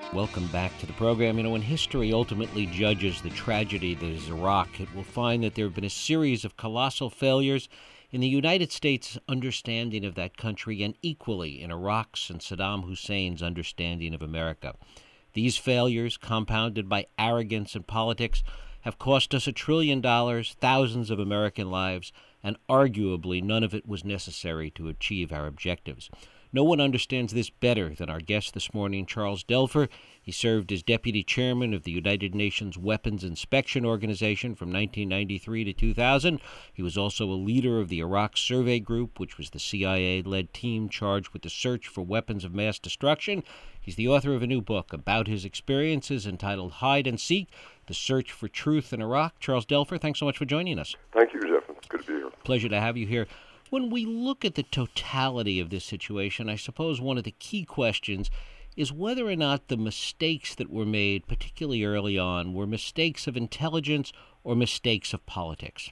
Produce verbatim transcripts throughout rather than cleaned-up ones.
Welcome back to the program. You know, when history ultimately judges the tragedy that is Iraq, it will find that there have been a series of colossal failures in the United States' understanding of that country and equally in Iraq's and Saddam Hussein's understanding of America. These failures, compounded by arrogance and politics, have cost us a trillion dollars, thousands of American lives, and arguably none of it was necessary to achieve our objectives. No one understands this better than our guest this morning, Charles Delfer. He served as deputy chairman of the United Nations Weapons Inspection Organization from nineteen ninety-three to two thousand. He was also a leader of the Iraq Survey Group, which was the C I A-led team charged with the search for weapons of mass destruction. He's the author of a new book about his experiences entitled Hide and Seek, The Search for Truth in Iraq. Charles Delfer, thanks so much for joining us. Thank you, Jeff. It's good to be here. Pleasure to have you here. When we look at the totality of this situation, I suppose one of the key questions is whether or not the mistakes that were made, particularly early on, were mistakes of intelligence or mistakes of politics.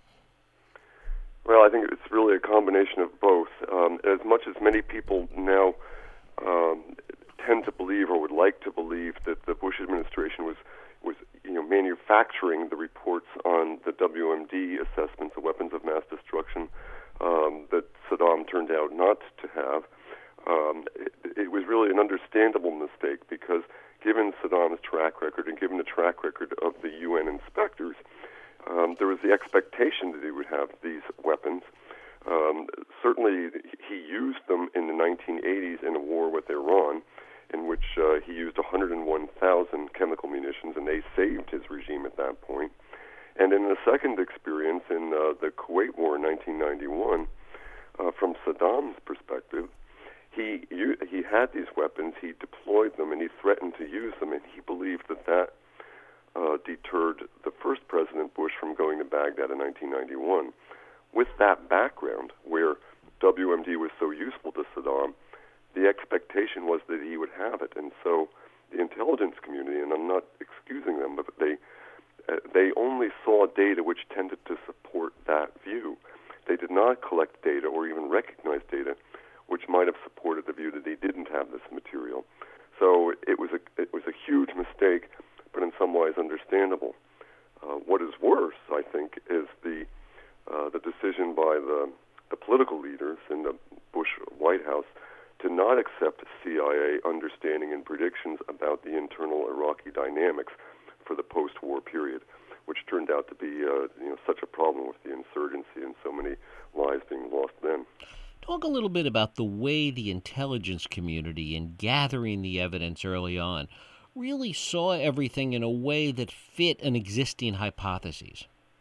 Well, I think it's really a combination of both. Um, as much as many people now um, tend to believe or would like to believe that the Bush administration was, was you know, manufacturing the reports on the W M D assessments of weapons of mass destruction Um, that Saddam turned out not to have, um, it, it was really an understandable mistake because given Saddam's track record and given the track record of the U N inspectors, um, there was the expectation that he would have these weapons. Um, certainly he used them in the nineteen eighties in a war with Iran, in which uh, he used one hundred one thousand chemical munitions, and they saved his regime at that point. And in the second experience, in uh, the Kuwait War in nineteen ninety-one, uh, from Saddam's perspective, he u- he had these weapons, he deployed them, and he threatened to use them, and he believed that that uh, deterred the first President Bush from going to Baghdad in nineteen ninety-one. With that background, where W M D was so useful to Saddam, the expectation was that he would have it. And so the intelligence community, and I'm not excusing them, but they Uh, they only saw data which tended to support that view. They did not collect data or even recognize data which might have supported the view that he didn't have this material. So it was a it was a huge mistake, but in some ways understandable. Uh, what is worse, I think, is the uh, the decision by the the political leaders in the Bush White House to not accept C I A understanding and predictions about the internal Iraqi dynamics for the post-war period, which turned out to be uh, you know such a problem with the insurgency and so many lives being lost then. Talk a little bit about the way the intelligence community, in gathering the evidence early on, really saw everything in a way that fit an existing hypothesis.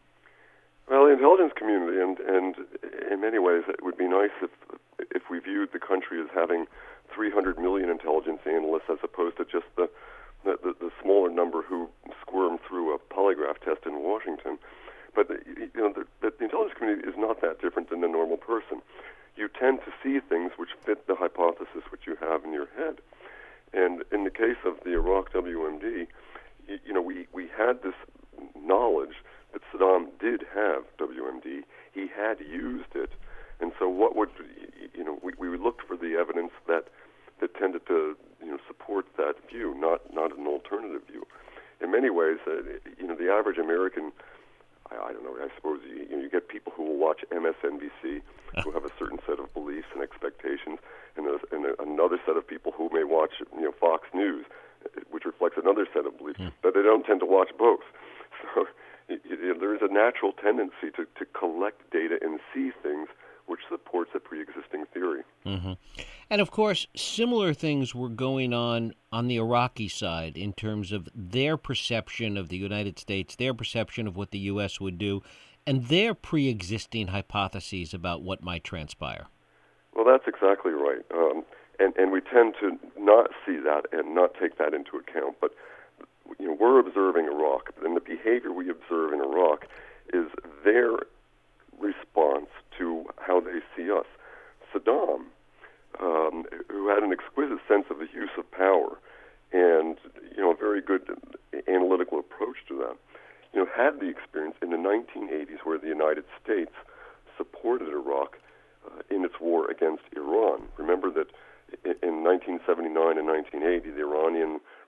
Well, the intelligence community, and, and in many ways, it would be nice if if we viewed the country as having three hundred million intelligence analysts as opposed to just the The, the, the smaller number who squirm through a polygraph test in Washington. But you know, the, the intelligence community is not that different than the normal person. You tend to see things which fit the hypothesis which you have in your head. And in the case of the Iraq W M D, you, you know, we, we had this knowledge that Saddam did have W M D. He had used it. And so what would, you know, we, we looked for the evidence that that tended to, you know, support that view, not not an alternative view. In many ways, uh, you know, the average American, I, I don't know, I suppose you, you know, you get people who will watch M S N B C, who have a certain set of beliefs and expectations, and, a, and a, another set of people who may watch, you know, Fox News, which reflects another set of beliefs, mm. but they don't tend to watch both. So you, you know, there is a natural tendency to, to collect data and see things which supports a pre-existing theory. Mm-hmm. And of course, similar things were going on on the Iraqi side in terms of their perception of the United States, their perception of what the U S would do, and their pre-existing hypotheses about what might transpire. Well, that's exactly right. Um, and, and we tend to not see that and not take that into account. But you know, we're observing Iraq, and the behavior we observe in Iraq is their response to how they see us. Saddam, um, who had an exquisite sense of the use of power and, you know, a very good analytical approach to that, you know, had the experience in the nineteen eighties where the United States supported Iraq uh, in its war against Iran. Remember that in nineteen seventy-nine and nineteen eighty, the Iranian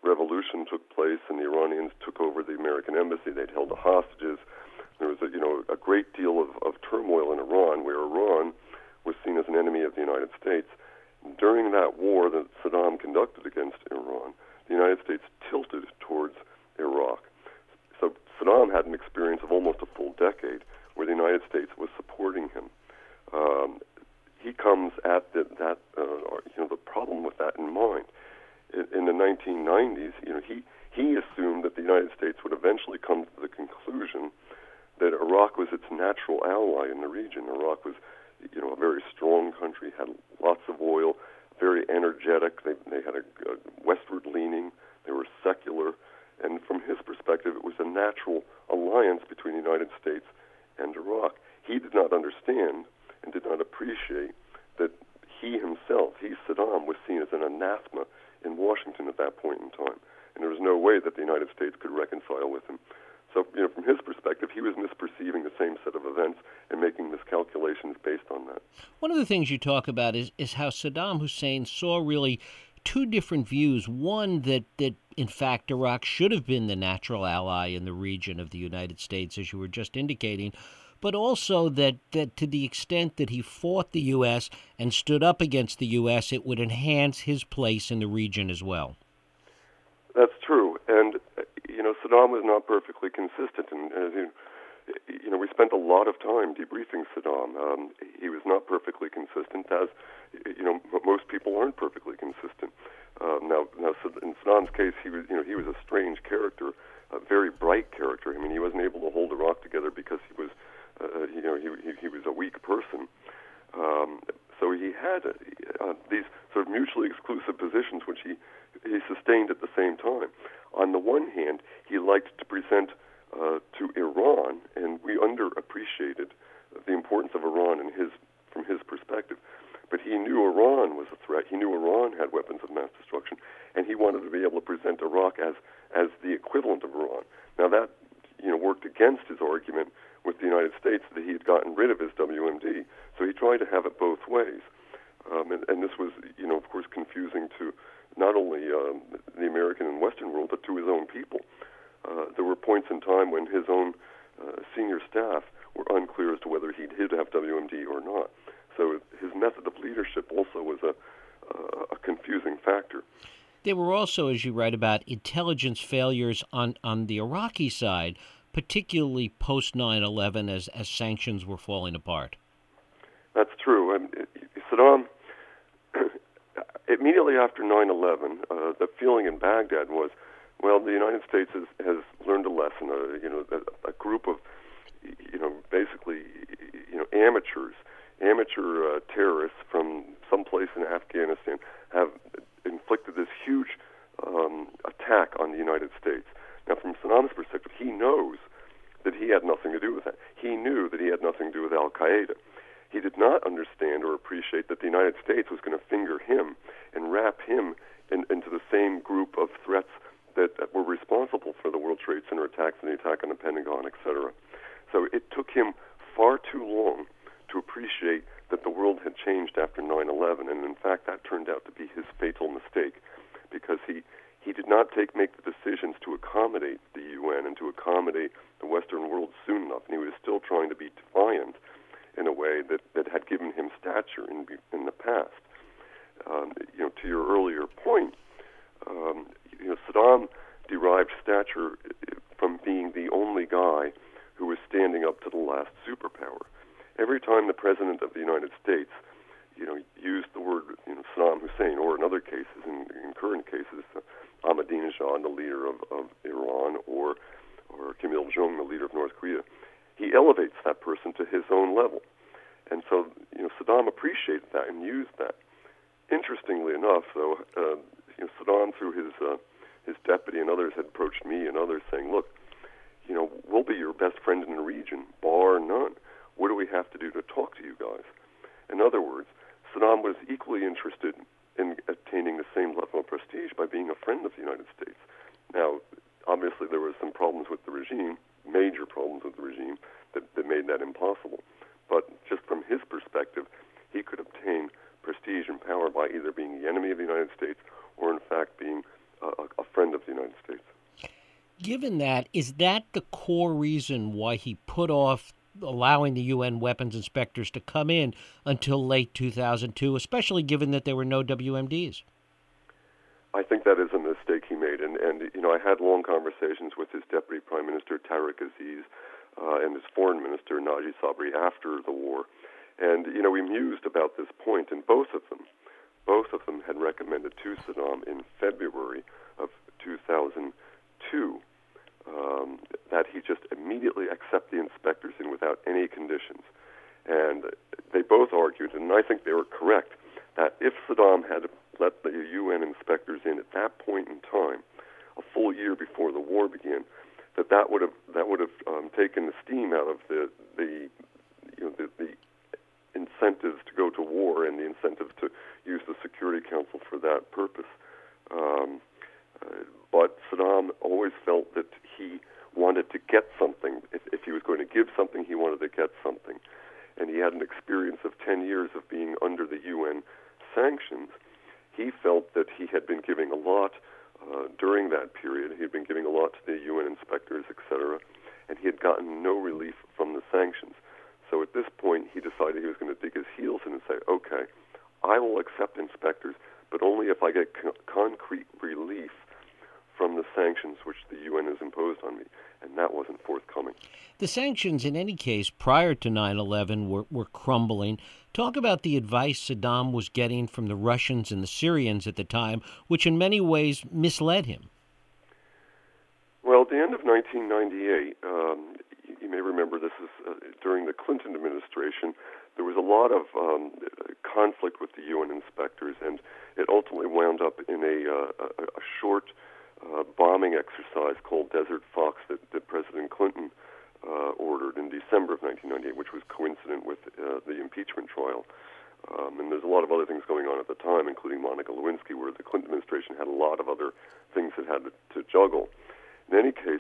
revolution took place and the Iranians took over the American embassy. They'd held the hostages. There was a, you know, a great deal of, of turmoil in Iran, where Iran was seen as an enemy of the United States. During that war that Saddam conducted against Iran, the United States tilted towards Iraq. So Saddam had an experience of almost a full decade where the United States was supporting him. Um, he comes at the, that, uh, you know, the problem with that in mind. In, in the nineteen nineties, you know, he, he assumed that the United States would eventually come to the conclusion that Iraq was its natural ally in the region. Iraq was, you know, a very strong country, had lots of oil, very energetic. They, they had a, a westward leaning. They were secular. And from his perspective, it was a natural alliance between the United States and Iraq. He did not understand and did not appreciate that he himself, he, Saddam, was seen as an anathema in Washington at that point in time. And there was no way that the United States could reconcile with him. So, you know, from his perspective, he was misperceiving the same set of events and making miscalculations based on that. One of the things you talk about is, is how Saddam Hussein saw really two different views. One, that, that, in fact, Iraq should have been the natural ally in the region of the United States, as you were just indicating, but also that, that to the extent that he fought the U S and stood up against the U S, it would enhance his place in the region as well. That's true. And, you know, Saddam was not perfectly consistent. And, as you, you know, we spent a lot of time debriefing Saddam. Um, he was not perfectly consistent, as, you know, most people aren't perfectly consistent. Um, now, now, in Saddam's case, he was, you know, he was a strange character, a very bright character. I mean, he wasn't able to hold Iraq together because he was, uh, you know, he, he, he was a weak person. Um, so he had uh, these sort of mutually exclusive positions, which he, he sustained at the same time. On the one hand, he liked to present uh, to Iran, and we underappreciated the importance of Iran in his, from his perspective. But he knew Iran was a threat. He knew Iran had weapons of mass destruction, and he wanted to be able to present Iraq as, as the equivalent of Iran. Now that, you know, worked against his argument with the United States that he had gotten rid of his W M D. So he tried to have it both ways. Um, and, and this was, you know, of course, confusing to not only um, the American and Western world, but to his own people. Uh, there were points in time when his own uh, senior staff were unclear as to whether he did have W M D or not. So his method of leadership also was a, uh, a confusing factor. There were also, as you write about, intelligence failures on, on the Iraqi side, particularly post nine eleven as, as sanctions were falling apart. That's true. And Saddam, immediately after nine eleven, uh, the feeling in Baghdad was, well, the United States has, has learned a lesson. Uh, you know, a, a group of, you know, basically, you know, amateurs, amateur uh, terrorists from someplace in Afghanistan have inflicted this huge um, attack on the United States. Now, from Saddam's perspective, he knows that he had nothing to do with that. He knew that he had nothing to do with Al-Qaeda. He did not understand or appreciate that the United States was going to finger him and wrap him in, into the same group of threats that, that were responsible for the World Trade Center attacks and the attack on the Pentagon, et cetera. So it took him far too long to appreciate that the world had changed after nine eleven, and in fact that turned out to be his fatal mistake, because he, he did not take make the decisions to accommodate the U N and to accommodate the Western world soon enough, and he was still trying to be defiant in a way that, that had given him stature in in the past. Um, you know, to your earlier point, um, you know, Saddam derived stature from being the only guy who was standing up to the last superpower. Every time the President of the United States, you know, used the word, you know, Saddam Hussein, or in other cases, in, in current cases, uh, Ahmadinejad, the leader of, of Iran, or or Kim Il-jung, the leader of North Korea, he elevates that person to his own level. And so, you know, Saddam appreciated that and used that. Interestingly enough, though, uh, you know, Saddam, through his uh, his deputy and others, had approached me and others saying, look, you know, we'll be your best friend in the region, bar none. What do we have to do to talk to you guys? In other words, Saddam was equally interested in attaining the same level of prestige by being a friend of the United States. Now, obviously there were some problems with the regime, major problems with the regime, that, that made that impossible. But just from his perspective, he could obtain prestige and power by either being the enemy of the United States or, in fact, being a, a friend of United States. Given that, is that the core reason why he put off allowing the U N weapons inspectors to come in until late two thousand two, especially given that there were no W M Ds? I think that is a mistake he made, and, and you know, I had long conversations with his Deputy Prime Minister, Tariq Aziz, uh, and his Foreign Minister, Naji Sabri, after the war. And, you know, we mused about this point, and both of them, both of them had recommended to Saddam in February of two thousand two um, that he just immediately accept the inspectors in without any conditions. And they both argued, and I think they were correct, that if Saddam had let the U N inspectors in at that point in time, a full year before the war began, that that would have that would have um, taken the steam out of the the you know the, the incentives to go to war and the incentives to use the Security Council for that purpose. Um, uh, but Saddam always felt that he wanted to get something. If, if he was going to give something, he wanted to get something. And he had an experience of ten years of being under the U N sanctions. He felt that he had been giving a lot uh, during that period. He had been giving a lot to the U N inspectors, et cetera, and he had gotten no relief from the sanctions. So at this point, he decided he was going to dig his heels in and say, okay, I will accept inspectors, but only if I get co- concrete relief from the sanctions which the U N has imposed on me. And that wasn't forthcoming. The sanctions, in any case, prior to nine eleven were, were crumbling. Talk about the advice Saddam was getting from the Russians and the Syrians at the time, which in many ways misled him. Well, at the end of nineteen ninety-eight, um, you, you may remember this is uh, during the Clinton administration, there was a lot of um, conflict with the U N inspectors, and it ultimately wound up in a, uh, a, a short uh, bombing exercise called Desert Fox that, that President Clinton uh, ordered in December of nineteen ninety-eight, which was coincident with uh, the impeachment trial. Um, and there's a lot of other things going on at the time, including Monica Lewinsky, where the Clinton administration had a lot of other things it had to, to juggle. In any case,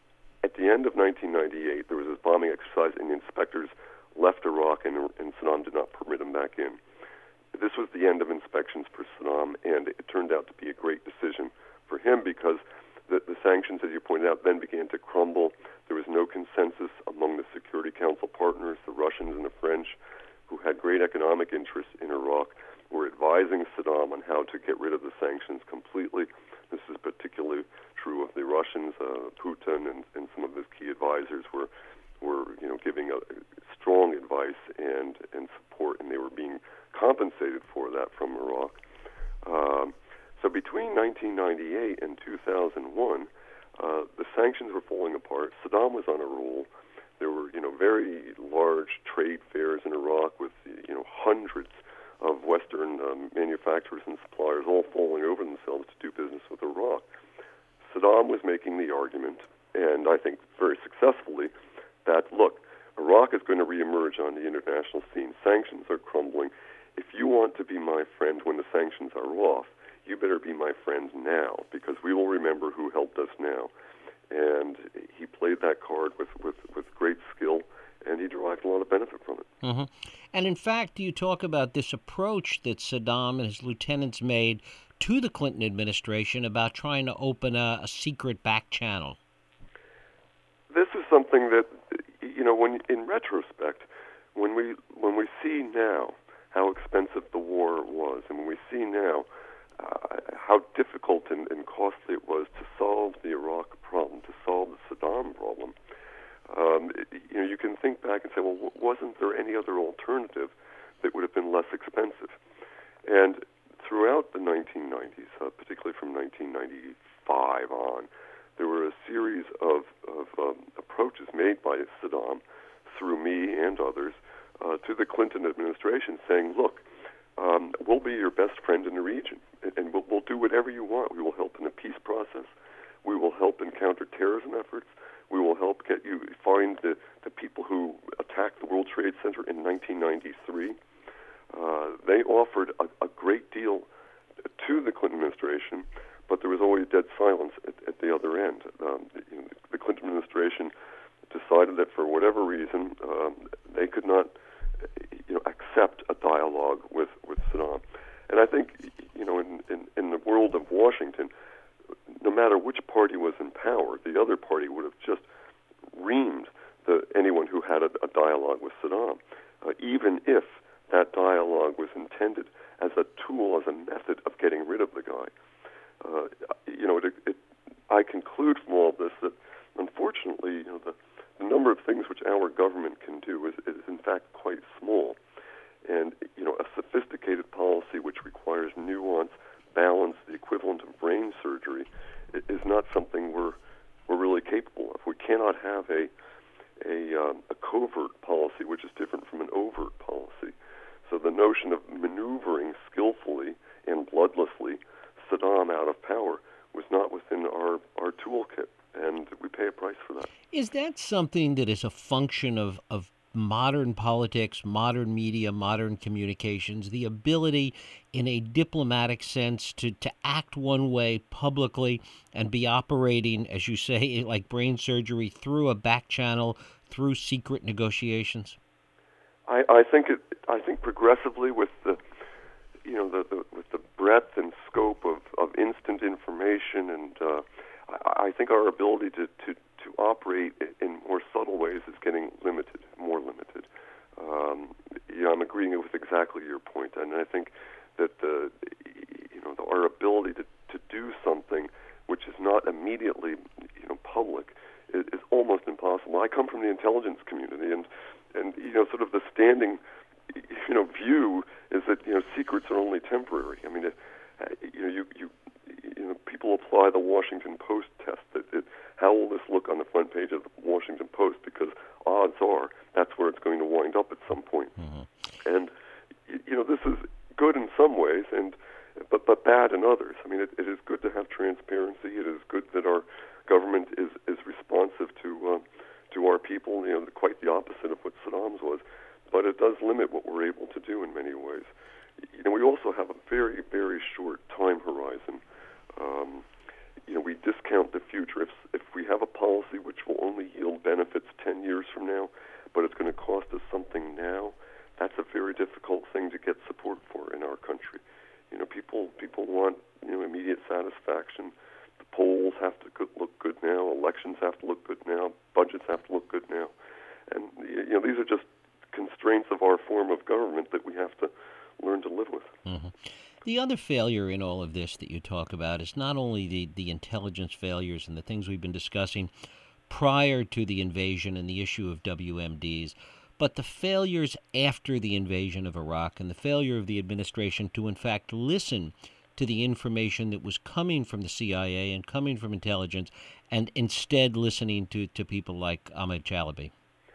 at the end of nineteen ninety-eight, there was this bombing exercise, and the inspectors left Iraq, and, and Saddam did not permit them back in. This was the end of inspections for Saddam, and it turned out to be a great decision for him because the, the sanctions, as you pointed out, then began to crumble. There was no consensus among the Security Council partners, the Russians and the French, who had great economic interests in Iraq, were advising Saddam on how to get rid of the sanctions completely. This is particularly true of the Russians. Uh, Putin and, and some of his key advisors were, were you know, giving a strong advice and, and support, and they were being compensated for that from Iraq. Um, so between nineteen ninety-eight and two thousand one, uh, the sanctions were falling apart. Saddam was on a roll. There were, you know, very large trade fairs in Iraq with, you know, hundreds of Western um, manufacturers and suppliers all falling over themselves to do business with Iraq. Saddam was making the argument, and I think very successfully, that, look, Iraq is going to reemerge on the international scene. Sanctions are crumbling. If you want to be my friend when the sanctions are off, you better be my friend now, because we will remember who helped us now. And he played that card with, with, with great skill, and he derived a lot of benefit from it. Mm-hmm. And in fact, you talk about this approach that Saddam and his lieutenants made to the Clinton administration about trying to open a, a secret back channel. This is something that, you know, when in retrospect, when we when we see now how expensive the war was, and when we see now uh, how difficult and, and costly it was to solve the Iraq problem, to solve the Saddam problem, um, it, you know, you can think back and say, well, wasn't there any other alternative that would have been less expensive? And throughout the nineteen nineties, uh, particularly from nineteen ninety-five on, there were a series of, of um, approaches made by Saddam, through me and others, uh, to the Clinton administration saying, look, um, we'll be your best friend in the region, and, and we'll, we'll do whatever you want. We will help in the peace process. We will help in counterterrorism efforts. We will help get you find the, the people who attacked the World Trade Center in nineteen ninety-three. Uh, they offered a, a great deal to the Clinton administration, but there was always dead silence at, at the other end. Um, the, you know, the Clinton administration decided that for whatever reason um, they could not, you know, accept a dialogue with, with Saddam. And I think, you know, in, in, in the world of Washington, no matter which party was in power, the other party would have just reamed the, anyone who had a, a dialogue with Saddam, uh, even if that dialogue was intended as a tool, as a method of getting rid of the guy. Uh, you know, it, it, I conclude from all this that, unfortunately, you know, the, the number of things which our government can do is, is in fact quite small. And, you know, a sophisticated policy which requires nuance, balance, the equivalent of brain surgery, is not something we're we're really capable of. We cannot have a a, um, a covert policy which is different from an overt policy. So the notion of maneuvering skillfully and bloodlessly Saddam out of power was not within our, our toolkit, and we pay a price for that. Is that something that is a function of, of modern politics, modern media, modern communications, the ability in a diplomatic sense to, to act one way publicly and be operating, as you say, like brain surgery through a back channel, through secret negotiations? I, I think it. I think progressively, with the, you know, the, the with the breadth and scope of, of instant information, and uh, I, I think our ability to, to, to operate in more subtle ways is getting limited, more limited. Um, you know, I'm agreeing with exactly your point, and I think that the, you know, the, our ability to, to do something which is not immediately, you know, public is, is almost impossible. I come from the intelligence community, and and you know, sort of the standing, you know, view is that, you know, secrets are only temporary. I mean, it, you know, you, you you know, people apply the Washington Post test. That it, how will this look on the front page of the Washington Post? Because odds are that's where it's going to wind up at some point. Mm-hmm. And you know, this is good in some ways, and but but bad in others. I mean, it, it is good to have transparency. It is good that our government is is responsive to uh, to our people. You know, quite the opposite of what Saddam's was. But it does limit what we're able to do in many ways. You know, we also have a very, very short time horizon. Um, you know, we discount the future. If if we have a policy which will only yield benefits ten years from now, but it's going to cost us something now, that's a very difficult thing to get support for in our country. You know, people people want, you know, immediate satisfaction. The polls have to go- look good now. Elections have to look good now. Budgets have to look good now. And you know, these are just constraints of our form of government that we have to learn to live with. Mm-hmm. The other failure in all of this that you talk about is not only the, the intelligence failures and the things we've been discussing prior to the invasion and the issue of W M Ds, but the failures after the invasion of Iraq and the failure of the administration to, in fact, listen to the information that was coming from the C I A and coming from intelligence, and instead listening to, to people like Ahmed Chalabi.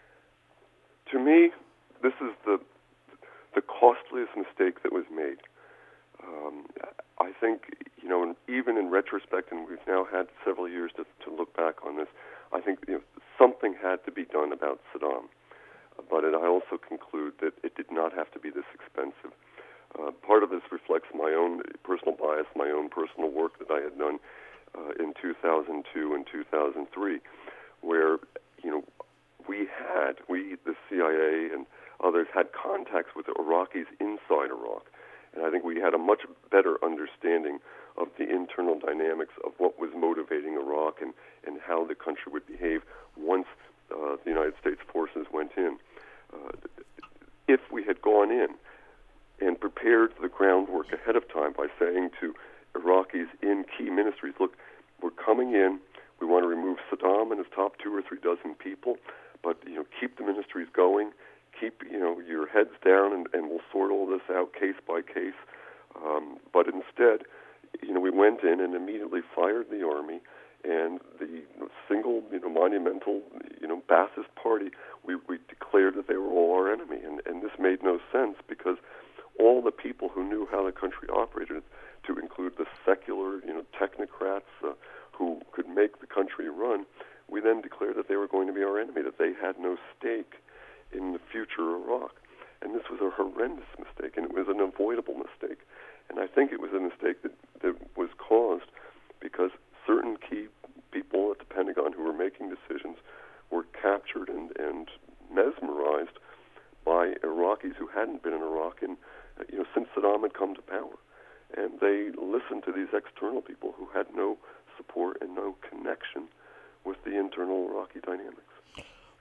To me, this is the the costliest mistake that was made. Um, I think, you know, even in retrospect, and we've now had several years to, to look back on this, I think, you know, something had to be done about Saddam. But it, I also conclude that it did not have to be this expensive. Uh, part of this reflects my own personal bias, my own personal work that I had done uh, in two thousand two and two thousand three, where, you know, we had, we, the C I A and others, had contacts with the Iraqis inside Iraq. And I think we had a much better understanding of the internal dynamics of what was motivating Iraq and, and how the country would behave once uh, the United States forces went in. Uh, if we had gone in and prepared the groundwork ahead of time by saying to Iraqis in key ministries, look, we're coming in, we want to remove Saddam and his top two or three dozen people, but, you know, keep the ministries going, keep, you know, your heads down, and, and we'll sort all this out case by case. Um, but instead, you know, we went in and immediately fired the army, and the single, you know, monumental, you know, Ba'athist party, we, we declared that they were all our enemy. And, and this made no sense because all the people who knew how the country operated, to include the secular, you know, technocrats uh, who could make the country run, we then declared that they were going to be our enemy, that they had no stake in the future of Iraq. And this was a horrendous mistake, and it was an avoidable mistake. And I think it was a mistake that, that was caused because certain key people at the Pentagon who were making decisions were captured and, and mesmerized by Iraqis who hadn't been in Iraq in, you know, since Saddam had come to power. And they listened to these external people who had no support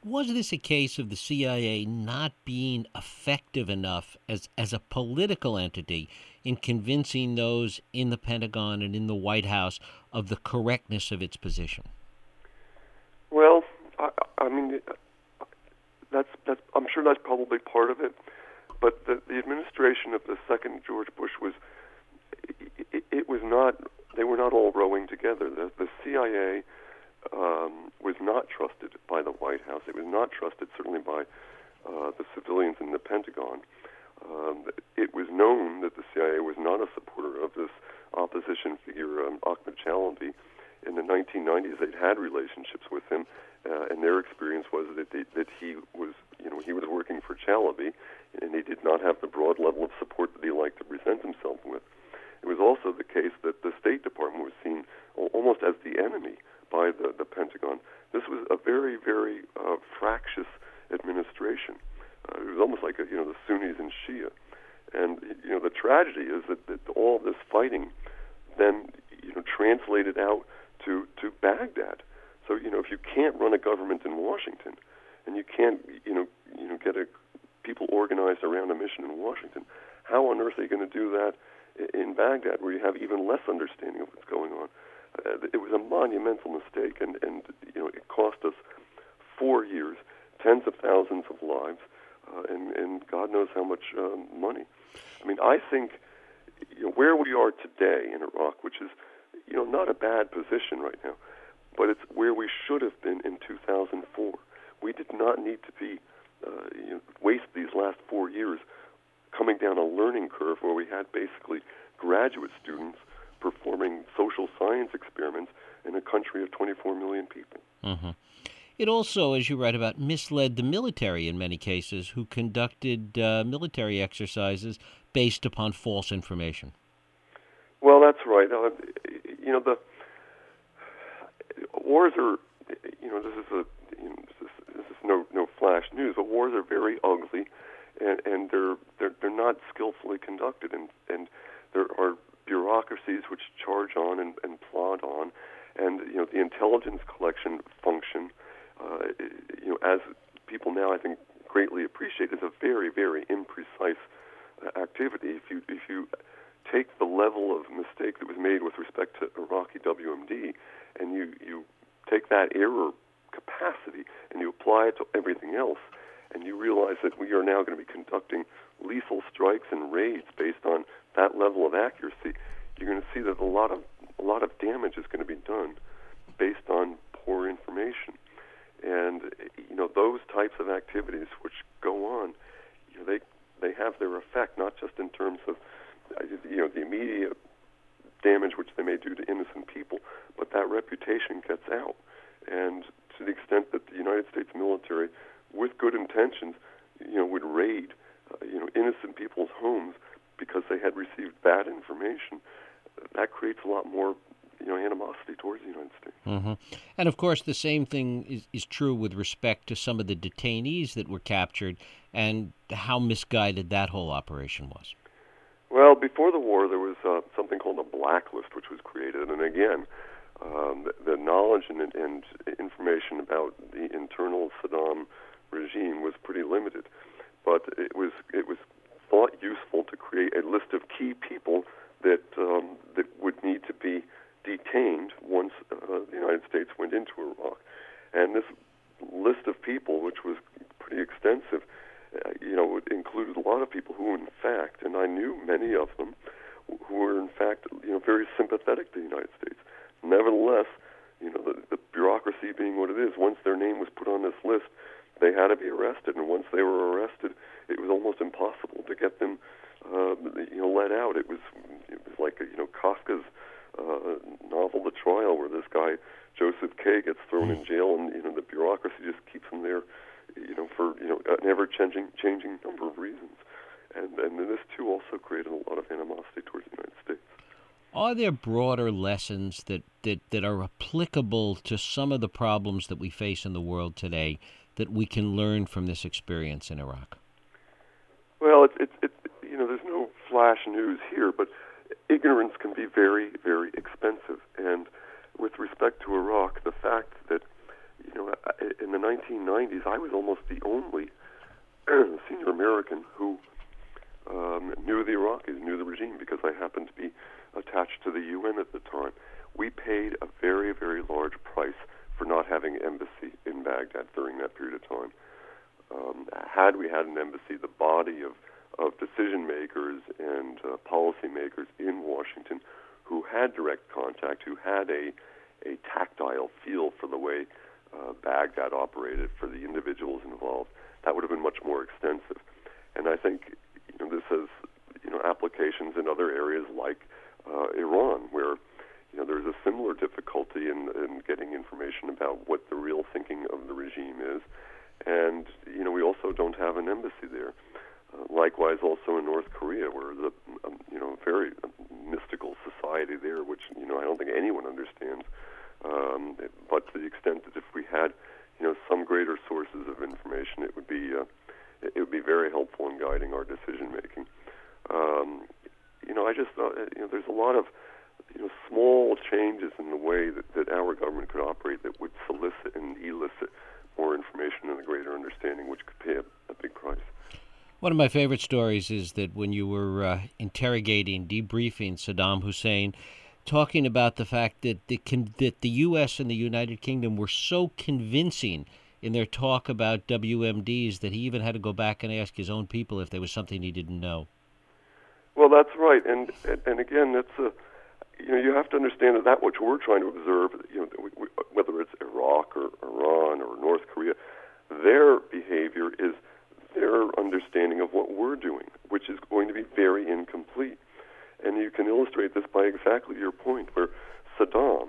Was this a case of the C I A not being effective enough as, as a political entity in convincing those in the Pentagon and in the White House of the correctness of its position? Well, I, I mean, that's that's. I'm sure that's probably part of it. But the, the administration of the second George Bush was, it, it was not. They were not all rowing together. The, the C I A um, was not trusted by the White House. It was not trusted certainly by uh, the civilians in the Pentagon. Um, it was known that the C I A was not a supporter of this opposition figure, um, Ahmed Chalabi. In the nineteen nineties, they'd had relationships with him, uh, and their experience was that they, that he was, you know, he was working for Chalabi, and he did not have the broad level of support that he liked to present himself with. It was also the case that the State Department was seen almost as the enemy by the, the Pentagon. This was a very, very uh, fractious administration. Uh, it was almost like a, you know the Sunnis and Shia, and you know the tragedy is that, that all this fighting then you know translated out to to Baghdad. So you know if you can't run a government in Washington, and you can't you know you know get a, people organized around a mission in Washington, how on earth are you going to do that in Baghdad, where you have even less understanding of what's going on? Uh, it was a monumental mistake, and, and you know it cost us four years, tens of thousands of lives, uh, and, and God knows how much um, money. I mean, I think you know, where we are today in Iraq, which is you know not a bad position right now, but it's where we should have been in two thousand four. We did not need to be uh, you know, waste these last four years coming down a learning curve where we had basically graduate students performing social science experiments in a country of twenty-four million people. Mm-hmm. It also, as you write about, misled the military in many cases, who conducted uh, military exercises based upon false information. Well, that's right. Uh, you know, the wars are, you know, this is a, you know, this is, this is no no flash news, but wars are very ugly, and, and they're they're they're not skillfully conducted, and and there are bureaucracies which charge on and, and plod on, and you know the intelligence collection function, uh, you know, as people now I think greatly appreciate, is a very very imprecise uh, activity. If you if you take the level of mistake that was made with respect to Iraqi W M D, and you you take that error capacity and you apply it to everything else, and you realize that we are now going to be conducting lethal strikes and raids based on that level of accuracy, you're going to see that a lot of a lot of damage is going to be done based on poor information. And you know those types of activities which go on, you know, they they have their effect not just in terms of you know the immediate damage which they may do to innocent people, but that reputation gets out. And to the extent that the United States military, with good intentions, you know, would raid uh, you know innocent people's homes because they had received bad information, that creates a lot more, you know, animosity towards the United States. Mm-hmm. And of course, the same thing is, is true with respect to some of the detainees that were captured and how misguided that whole operation was. Well, before the war, there was uh, something called a blacklist, which was created, and again, um, the, the knowledge and, and information about the internal Saddam regime was pretty limited, but it was it was thought useful to create a list of key people that um, that would need to be detained once uh, the United States went into Iraq. And this list of people, which was pretty extensive, uh, you know, it included a lot of people who, in fact, and I knew many of them, who were in fact, you know, very sympathetic to the United States. Nevertheless, you know, the, the bureaucracy being what it is, once their name was put on this list, they had to be arrested, and once they were arrested, it was almost impossible to get them, uh, you know, let out. It was, it was like, you know, Kafka's uh, novel, The Trial, where this guy Joseph K. gets thrown in jail, and you know, the bureaucracy just keeps him there, you know, for you know, an ever-changing, changing number of reasons. And and this too also created a lot of animosity towards the United States. Are there broader lessons that, that, that are applicable to some of the problems that we face in the world today that we can learn from this experience in Iraq? Well, it's it's it, you know, there's no flash news here, but ignorance can be very, very expensive. And with respect to Iraq, the fact that you know, in the nineteen nineties, I was almost the only senior American who um, knew the Iraqis, knew the regime, because I happened to be attached to the U N at the time. We paid a very, very large price for not having an embassy in Baghdad during that period of time. Um, had we had an embassy, the body of, of decision makers and uh, policy makers in Washington who had direct contact, who had a, a tactile feel for the way uh, Baghdad operated, for the individuals involved, that would have been much more extensive. And I think you know, this has you know, applications in other areas like uh, Iran, where you know, there's a similar difficulty in, in getting information about what the real thinking of the regime is. And, you know, we also don't have an embassy there. Uh, likewise, also in North Korea, where the, um, you know, very mystical society there, which, you know, I don't think anyone understands. Um, but to the extent that if we had, you know, some greater sources of information, it would be, uh, it would be very helpful in guiding our decision making. Um, you know, I just thought, you know, there's a lot of, you know, small changes in the way that, that our government could operate that would solicit and elicit more information and a greater understanding, which could pay a, a big price. One of my favorite stories is that when you were uh, interrogating, debriefing Saddam Hussein, talking about the fact that the, that the U S and the United Kingdom were so convincing in their talk about W M Ds that he even had to go back and ask his own people if there was something he didn't know. Well, that's right. And, and, and again, that's a... You know, you have to understand that that which we're trying to observe, you know, whether it's Iraq or Iran or North Korea, their behavior is their understanding of what we're doing, which is going to be very incomplete. And you can illustrate this by exactly your point, where Saddam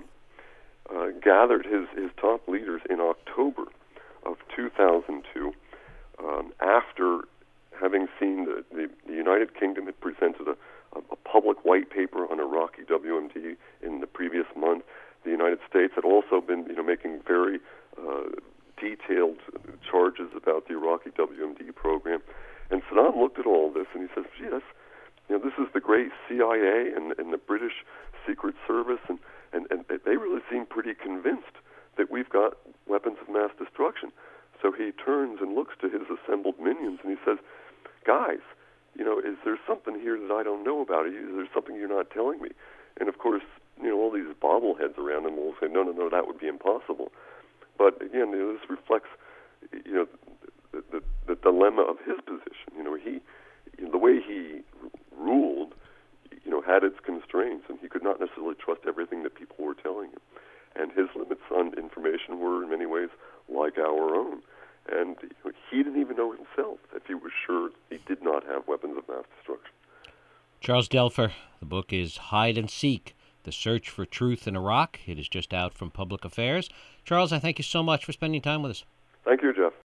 uh, gathered his, his top leaders in October of two thousand two, um, after having seen the, the, the United Kingdom had presented a a public white paper on Iraqi W M D in the previous month. The United States had also been, you know, making very uh, detailed charges about the Iraqi W M D program. And Saddam looked at all this and he says, gee, that's, you know, this is the great C I A and, and the British Secret Service, and, and, and they really seem pretty convinced that we've got weapons of mass destruction. So he turns and looks to his assembled minions and he says, guys, you know, is there something here that I don't know about? Is there something you're not telling me? And of course, you know, all these bobbleheads around him will say, no, no, no, that would be impossible. But again, you know, this reflects, you know, the, the, the dilemma of his position. You know, he, you know, the way he ruled, you know, had its constraints, and he could not necessarily trust everything that people were telling him. And his limits on information were, in many ways, like our own. And you know, he didn't even know himself if he was sure he did not have weapons of mass destruction. Charles Delfer, the book is Hide and Seek, The Search for Truth in Iraq. It is just out from Public Affairs. Charles, I thank you so much for spending time with us. Thank you, Jeff.